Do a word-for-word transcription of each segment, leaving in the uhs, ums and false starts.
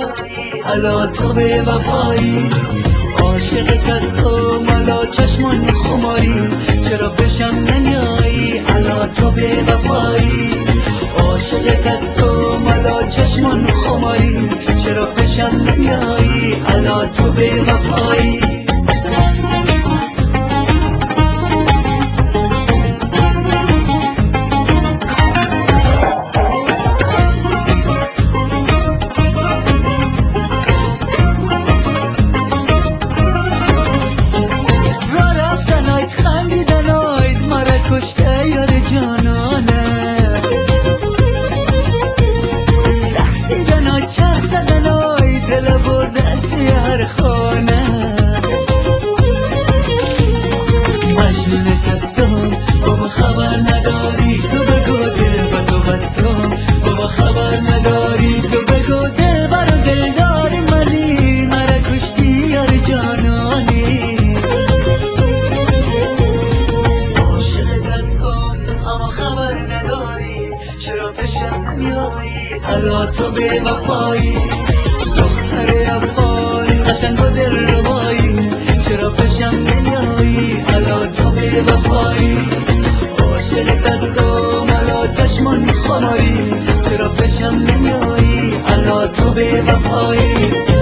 نمیایی، الا تو به وفایی. عاشقت از تو ملا چشمان خماری، چرا پیشم نمیایی، الا تو به وفایی. عاشقت از تو ملا چشمان خماری، چرا پیشم نمیایی، الا تو به وفایی. کشته یار جانانه، رقصیدن های چرخ زدن های دل برده سیار خانه. مجنونت هستم بابا خبر نداری، تو بگو دل با تو بستم بابا خبر نداری، تو بگو دل برا دل داری منی، مرا کشتی یار جانانی. اما خبر نداری، چرا پیشم نمیایی، الا تو به وفایی. دختر افغان قشنگ و دل ربایی، چرا پیشم نمیایی، الا تو به وفایی. عاشقت از تو ملا چشمان خماری، چرا پیشم نمیایی، الا تو به وفایی.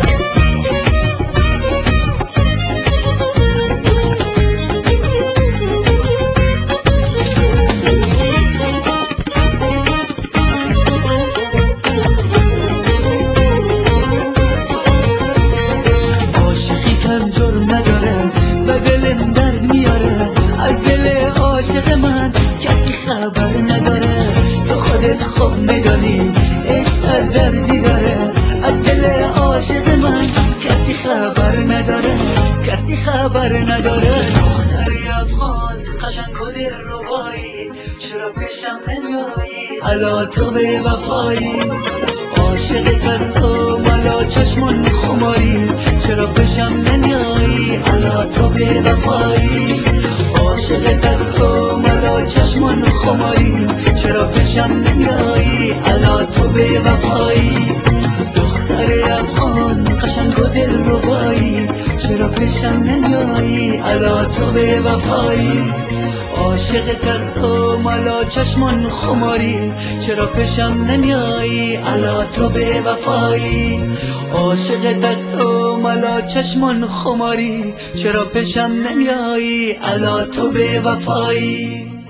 جرم نداره و دلم درد میاره، از دل عاشق من کسی خبر نداره. تو خودت خوب میدانی عشق دردی داره، از دل عاشق من کسی خبر نداره، کسی خبر نداره. دختری افغان قشنگ و دل ربایی، چرا پیشم نمیایی، الا تو به وفایی. عاشقت از تو ملا چشمان خماری، چرا پیشم نمیایی، الا تو به وفایی. عاشقت از تو ملا چشمان خماری، چرا پیشم نمیایی، الا تو به وفایی. دختر افغان قشنگ و دل ربایی، چرا پیشم نمیایی، الا تو به وفایی. عاشقت از تو ملا چشمان خماری، چرا پیشم نمیایی، الا تو به وفایی. عاشقت از تو ملا چشمان خماری، چرا پیشم نمیایی، الا تو به وفایی.